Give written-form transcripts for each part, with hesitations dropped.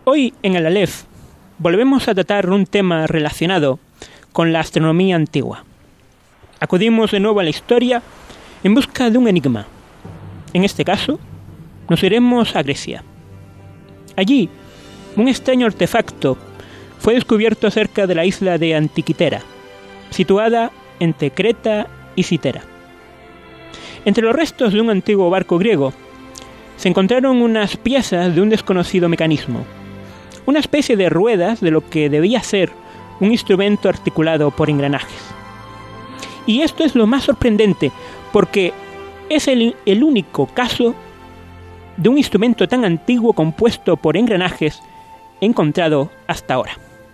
Hoy en el Aleph volvemos a tratar un tema relacionado con la astronomía antigua. Acudimos de nuevo a la historia en busca de un enigma. En este caso, nos iremos a Grecia. Allí, un extraño artefacto fue descubierto cerca de la isla de Antiquitera, situada entre Creta y Citera. Entre los restos de un antiguo barco griego, se encontraron unas piezas de un desconocido mecanismo, una especie de ruedas de lo que debía ser un instrumento articulado por engranajes. Y esto es lo más sorprendente, porque es el único caso de un instrumento tan antiguo compuesto por engranajes encontrado hasta ahora.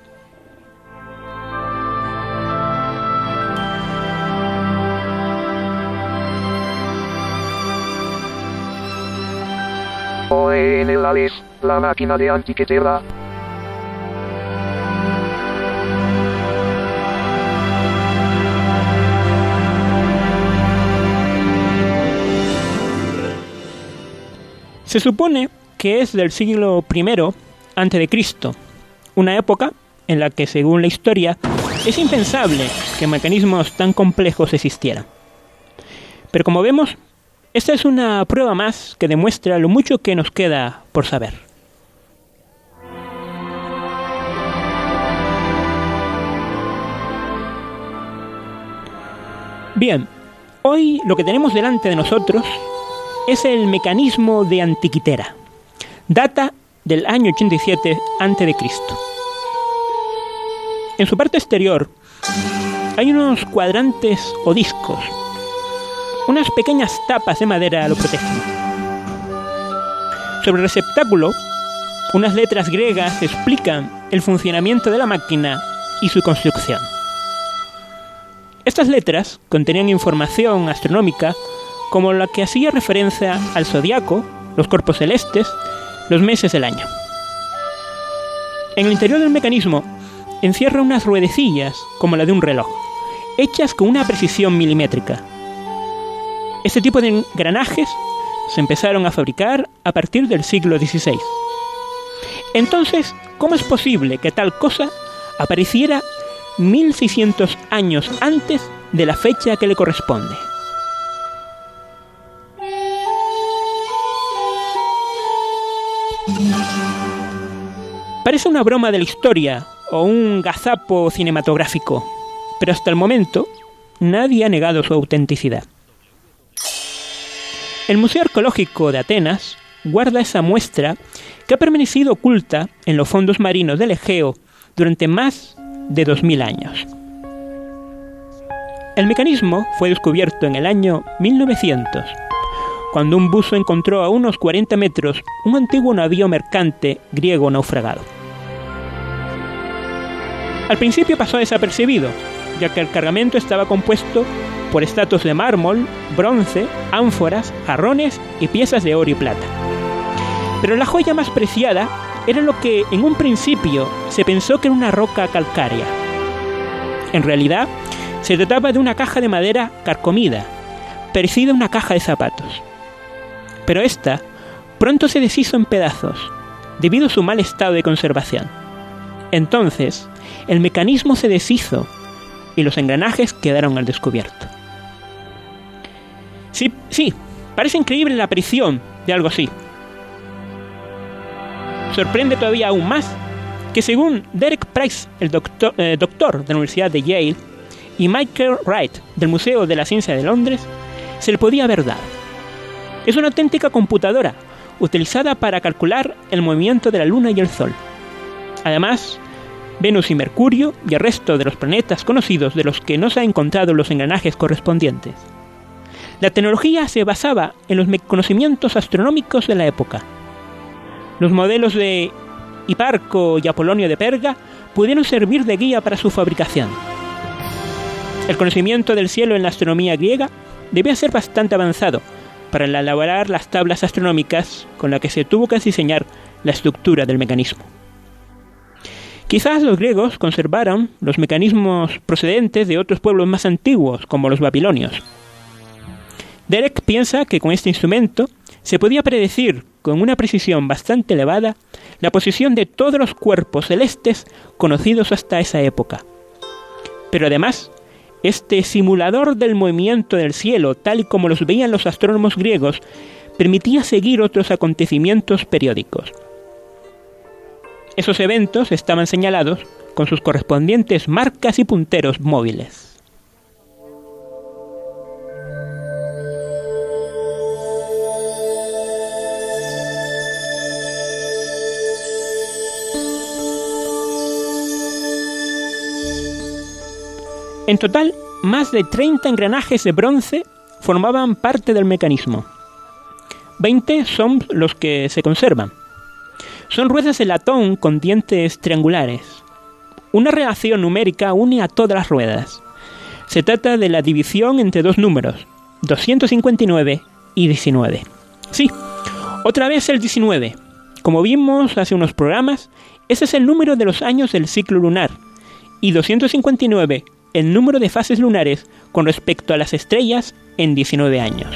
Hoy en el Aleph, la máquina de Antiquitera. Se supone que es del siglo I a.C., una época en la que, según la historia, es impensable que mecanismos tan complejos existieran. Pero como vemos, esta es una prueba más que demuestra lo mucho que nos queda por saber. Bien, hoy lo que tenemos delante de nosotros es el mecanismo de Antiquitera. Data del año 87 a.C. En su parte exterior hay unos cuadrantes o discos. Unas pequeñas tapas de madera lo protegen. Sobre el receptáculo, unas letras griegas explican el funcionamiento de la máquina y su construcción. Estas letras contenían información astronómica como la que hacía referencia al zodiaco, los cuerpos celestes, los meses del año. En el interior del mecanismo encierra unas ruedecillas como la de un reloj, hechas con una precisión milimétrica. Este tipo de engranajes se empezaron a fabricar a partir del siglo XVI. Entonces, ¿cómo es posible que tal cosa apareciera 1600 años antes de la fecha que le corresponde? Parece una broma de la historia o un gazapo cinematográfico, pero hasta el momento nadie ha negado su autenticidad. El Museo Arqueológico de Atenas guarda esa muestra que ha permanecido oculta en los fondos marinos del Egeo durante más de 2000 años. El mecanismo fue descubierto en el año 1900, cuando un buzo encontró a unos 40 metros un antiguo navío mercante griego naufragado. Al principio pasó desapercibido, ya que el cargamento estaba compuesto por estatuas de mármol, bronce, ánforas, jarrones y piezas de oro y plata. Pero la joya más preciada era lo que en un principio se pensó que era una roca calcárea. En realidad, se trataba de una caja de madera carcomida, parecida a una caja de zapatos. Pero esta pronto se deshizo en pedazos, debido a su mal estado de conservación. Entonces, el mecanismo se deshizo y los engranajes quedaron al descubierto. Sí, parece increíble la aparición de algo así. Sorprende todavía aún más que, según Derek Price, el doctor de la Universidad de Yale, y Michael Wright del Museo de la Ciencia de Londres, se le podía haber dado. Es una auténtica computadora utilizada para calcular el movimiento de la Luna y el Sol. Además, Venus y Mercurio y el resto de los planetas conocidos de los que no se han encontrado los engranajes correspondientes. La tecnología se basaba en los conocimientos astronómicos de la época. Los modelos de Hiparco y Apolonio de Perga pudieron servir de guía para su fabricación. El conocimiento del cielo en la astronomía griega debía ser bastante avanzado para elaborar las tablas astronómicas con las que se tuvo que diseñar la estructura del mecanismo. Quizás los griegos conservaron los mecanismos procedentes de otros pueblos más antiguos, como los babilonios. Derek piensa que con este instrumento se podía predecir con una precisión bastante elevada la posición de todos los cuerpos celestes conocidos hasta esa época. Pero además, este simulador del movimiento del cielo, tal y como los veían los astrónomos griegos, permitía seguir otros acontecimientos periódicos. Esos eventos estaban señalados con sus correspondientes marcas y punteros móviles. En total, más de 30 engranajes de bronce formaban parte del mecanismo. 20 son los que se conservan. Son ruedas de latón con dientes triangulares. Una relación numérica une a todas las ruedas. Se trata de la división entre dos números, 259 y 19. Sí, otra vez el 19. Como vimos hace unos programas, ese es el número de los años del ciclo lunar, y 259 el número de fases lunares con respecto a las estrellas en 19 años.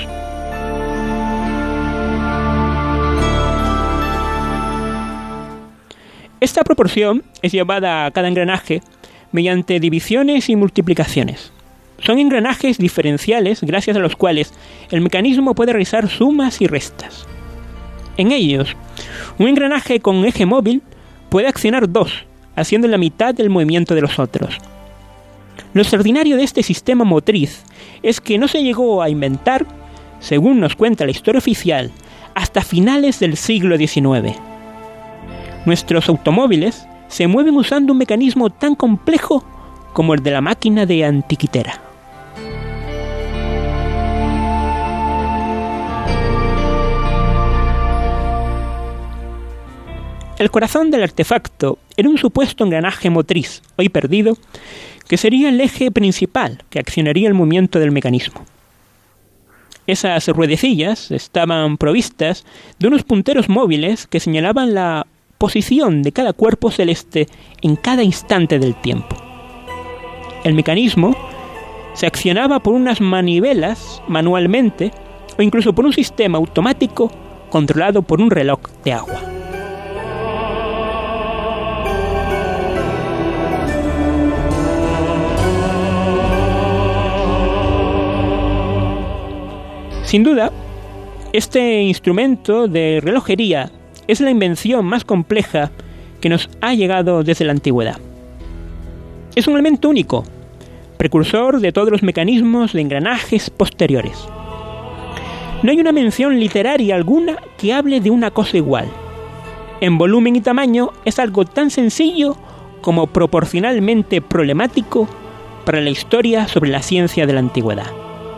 Esta proporción es llevada a cada engranaje mediante divisiones y multiplicaciones. Son engranajes diferenciales gracias a los cuales el mecanismo puede realizar sumas y restas. En ellos, un engranaje con eje móvil puede accionar dos, haciendo la mitad del movimiento de los otros. Lo extraordinario de este sistema motriz es que no se llegó a inventar, según nos cuenta la historia oficial, hasta finales del siglo XIX. Nuestros automóviles se mueven usando un mecanismo tan complejo como el de la máquina de Antiquitera. El corazón del artefacto era un supuesto engranaje motriz, hoy perdido, que sería el eje principal que accionaría el movimiento del mecanismo. Esas ruedecillas estaban provistas de unos punteros móviles que señalaban la posición de cada cuerpo celeste en cada instante del tiempo. El mecanismo se accionaba por unas manivelas manualmente o incluso por un sistema automático controlado por un reloj de agua. Sin duda, este instrumento de relojería es la invención más compleja que nos ha llegado desde la antigüedad. Es un elemento único, precursor de todos los mecanismos de engranajes posteriores. No hay una mención literaria alguna que hable de una cosa igual. En volumen y tamaño es algo tan sencillo como proporcionalmente problemático para la historia sobre la ciencia de la antigüedad.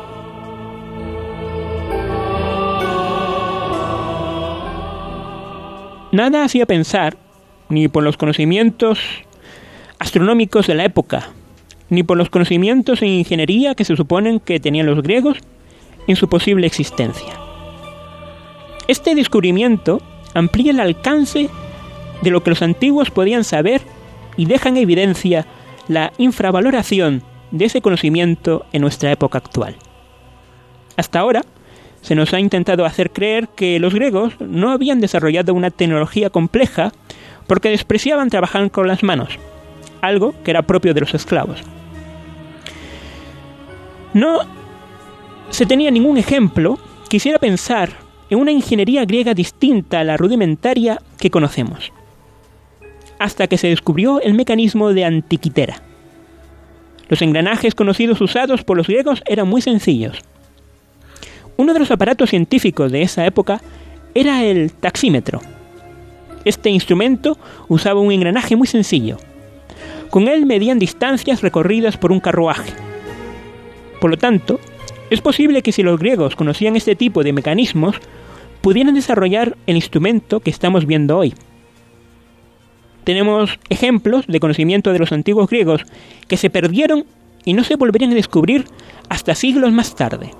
Nada hacía pensar, ni por los conocimientos astronómicos de la época, ni por los conocimientos en ingeniería que se suponen que tenían los griegos, en su posible existencia. Este descubrimiento amplía el alcance de lo que los antiguos podían saber y deja en evidencia la infravaloración de ese conocimiento en nuestra época actual. Hasta ahora, se nos ha intentado hacer creer que los griegos no habían desarrollado una tecnología compleja porque despreciaban trabajar con las manos, algo que era propio de los esclavos. No se tenía ningún ejemplo que hiciera pensar en una ingeniería griega distinta a la rudimentaria que conocemos, hasta que se descubrió el mecanismo de Antiquitera. Los engranajes conocidos usados por los griegos eran muy sencillos. Uno de los aparatos científicos de esa época era el taxímetro. Este instrumento usaba un engranaje muy sencillo. Con él medían distancias recorridas por un carruaje. Por lo tanto, es posible que si los griegos conocían este tipo de mecanismos, pudieran desarrollar el instrumento que estamos viendo hoy. Tenemos ejemplos de conocimiento de los antiguos griegos que se perdieron y no se volverían a descubrir hasta siglos más tarde.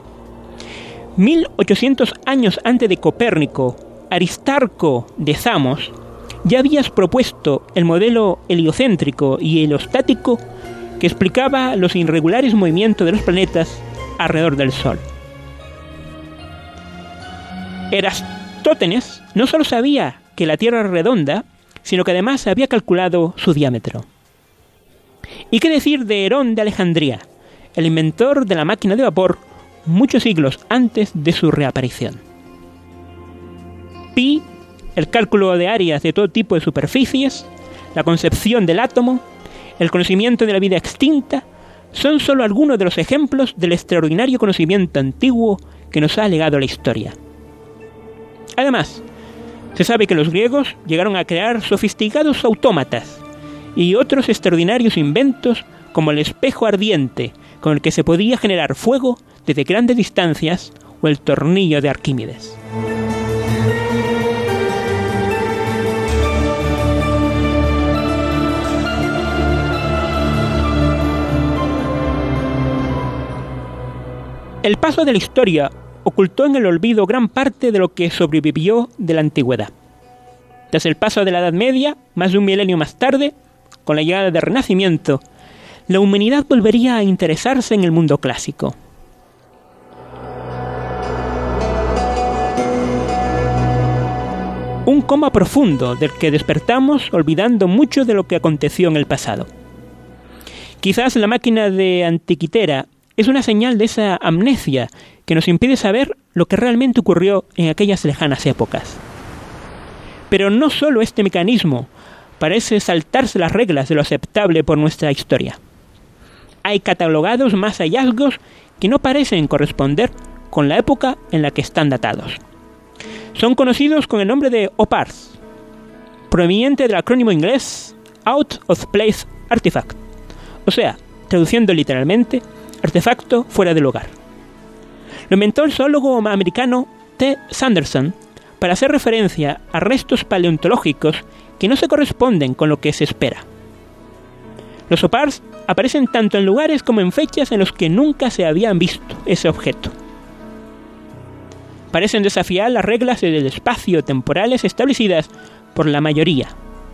1800 años antes de Copérnico, Aristarco de Samos ya había propuesto el modelo heliocéntrico y heliostático que explicaba los irregulares movimientos de los planetas alrededor del Sol. Eratóstenes Aristótenes no solo sabía que la Tierra era redonda, sino que además había calculado su diámetro. ¿Y qué decir de Herón de Alejandría, el inventor de la máquina de vapor muchos siglos antes de su reaparición? Pi, el cálculo de áreas de todo tipo de superficies, la concepción del átomo, el conocimiento de la vida extinta, son solo algunos de los ejemplos del extraordinario conocimiento antiguo que nos ha legado la historia. Además, se sabe que los griegos llegaron a crear sofisticados autómatas y otros extraordinarios inventos como el espejo ardiente con el que se podía generar fuego desde grandes distancias o el tornillo de Arquímedes. El paso de la historia ocultó en el olvido gran parte de lo que sobrevivió de la antigüedad. Tras el paso de la Edad Media, más de un milenio más tarde, con la llegada del Renacimiento, la humanidad volvería a interesarse en el mundo clásico. Un coma profundo del que despertamos olvidando mucho de lo que aconteció en el pasado. Quizás la máquina de Antiquitera es una señal de esa amnesia que nos impide saber lo que realmente ocurrió en aquellas lejanas épocas. Pero no solo este mecanismo parece saltarse las reglas de lo aceptable por nuestra historia. Hay catalogados más hallazgos que no parecen corresponder con la época en la que están datados. Son conocidos con el nombre de OPARS, proveniente del acrónimo inglés Out of Place Artifact, o sea, traduciendo literalmente, artefacto fuera de lugar. Lo inventó el zoólogo americano T. Sanderson para hacer referencia a restos paleontológicos que no se corresponden con lo que se espera. Los OPARS aparecen tanto en lugares como en fechas en los que nunca se habían visto ese objeto. Parecen desafiar las reglas del espacio temporales establecidas por la mayoría.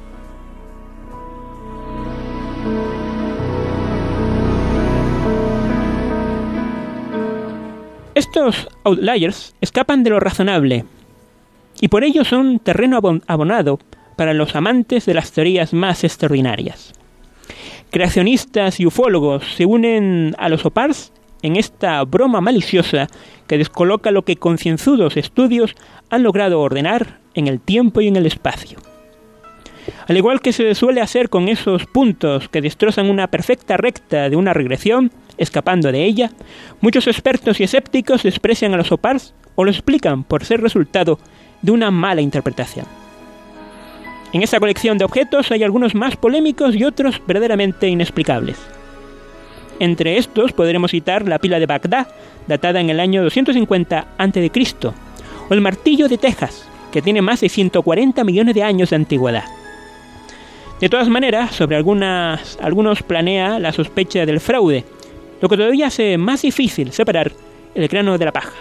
Estos outliers escapan de lo razonable y por ello son terreno abonado para los amantes de las teorías más extraordinarias. Creacionistas y ufólogos se unen a los OPARS en esta broma maliciosa que descoloca lo que concienzudos estudios han logrado ordenar en el tiempo y en el espacio. Al igual que se suele hacer con esos puntos que destrozan una perfecta recta de una regresión, escapando de ella, muchos expertos y escépticos desprecian a los OPARS o lo explican por ser resultado de una mala interpretación. En esta colección de objetos hay algunos más polémicos y otros verdaderamente inexplicables. Entre estos podremos citar la pila de Bagdad, datada en el año 250 a.C., o el martillo de Texas, que tiene más de 140 millones de años de antigüedad. De todas maneras, sobre algunos planea la sospecha del fraude, lo que todavía hace más difícil separar el grano de la paja.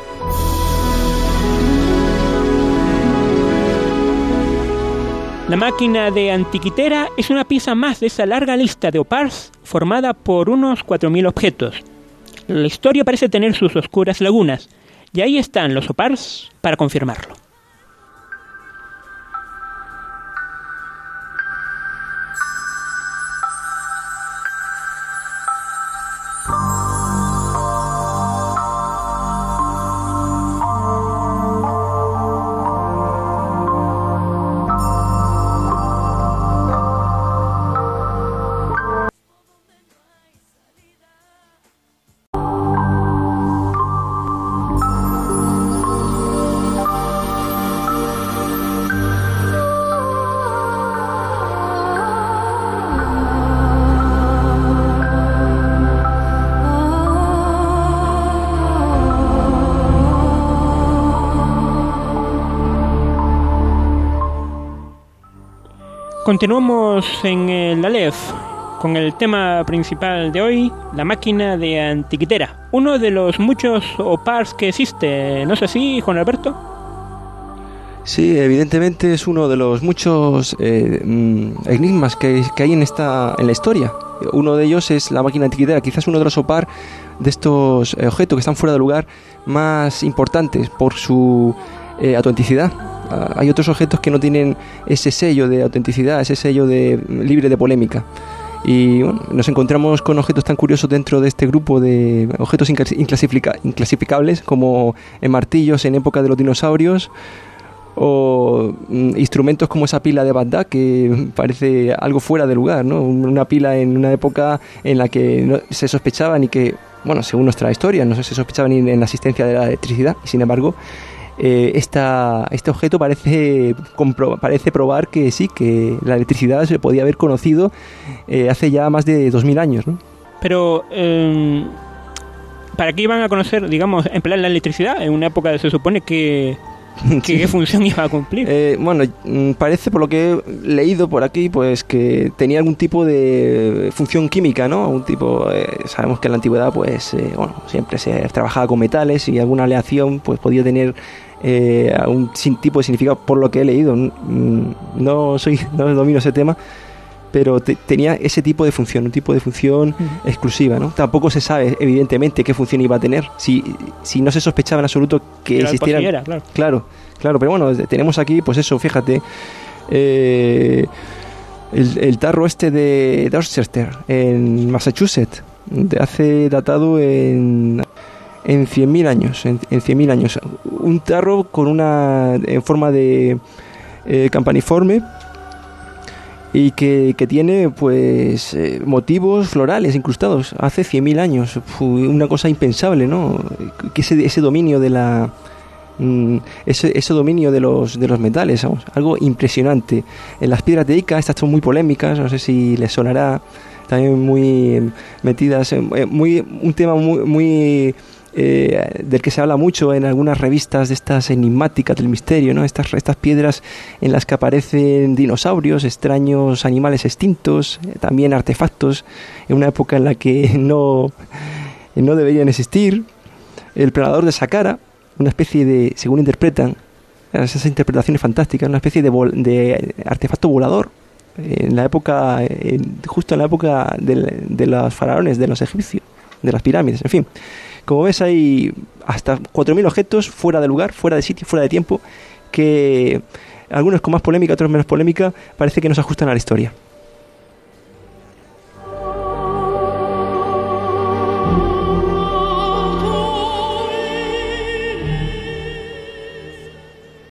La máquina de Antiquitera es una pieza más de esa larga lista de OPARS formada por unos 4.000 objetos. La historia parece tener sus oscuras lagunas, y ahí están los OPARS para confirmarlo. Continuamos en el Aleph con el tema principal de hoy, la máquina de Antiquitera, uno de los muchos OPARS que existe, ¿no es así, Juan Alberto? Sí, evidentemente es uno de los muchos enigmas que hay en la historia. Uno de ellos es la máquina Antiquitera, quizás uno de los OPAR de estos objetos que están fuera de lugar más importantes por su autenticidad. Hay otros objetos que no tienen ese sello de autenticidad, ese sello de libre de polémica. Y bueno, nos encontramos con objetos tan curiosos dentro de este grupo de objetos inclasificables, como martillos en época de los dinosaurios, o instrumentos como esa pila de Bagdad, que parece algo fuera de lugar, ¿no? Una pila en una época en la que no se sospechaba ni que, bueno, según nuestra historia, no se sospechaba ni en la existencia de la electricidad, y sin embargo este objeto parece probar que sí, que la electricidad se podía haber conocido hace ya más de 2000 años, ¿no? Pero ¿para qué iban a conocer, digamos, emplear la electricidad en una época que se supone que qué función iba a cumplir? Bueno, parece, por lo que he leído por aquí, pues que tenía algún tipo de función química, ¿no? Algún tipo, sabemos que en la antigüedad, pues, bueno, siempre se trabajaba con metales, y alguna aleación, pues, podía tener algún tipo de significado, por lo que he leído. No domino ese tema, pero tenía ese tipo de función, un tipo de función exclusiva, ¿no? Tampoco se sabe, evidentemente, qué función iba a tener, si no se sospechaba en absoluto que existieran. Claro, pero bueno, tenemos aquí, pues eso, fíjate, el tarro este de Dorchester, en Massachusetts, datado en 100.000 años, en 100.000 años. Un tarro con en forma de campaniforme, y que tiene, pues, motivos florales incrustados hace 100.000 años. Una cosa impensable, ¿no? Que ese dominio de ese dominio de los metales, vamos, algo impresionante. En las piedras de Ica, estas son muy polémicas, no sé si les sonará, también muy metidas, un tema muy del que se habla mucho en algunas revistas de estas enigmáticas del misterio, ¿no? Estas piedras en las que aparecen dinosaurios, extraños animales extintos, también artefactos en una época en la que no deberían existir. El planador de Saqqara, una especie de, según interpretan, esas interpretaciones fantásticas, una especie de artefacto volador en la época, justo en la época de los faraones, de los egipcios, de las pirámides, en fin. Como ves, hay hasta 4.000 objetos fuera de lugar, fuera de sitio, fuera de tiempo, que algunos con más polémica, otros menos polémica, parece que no se ajustan a la historia.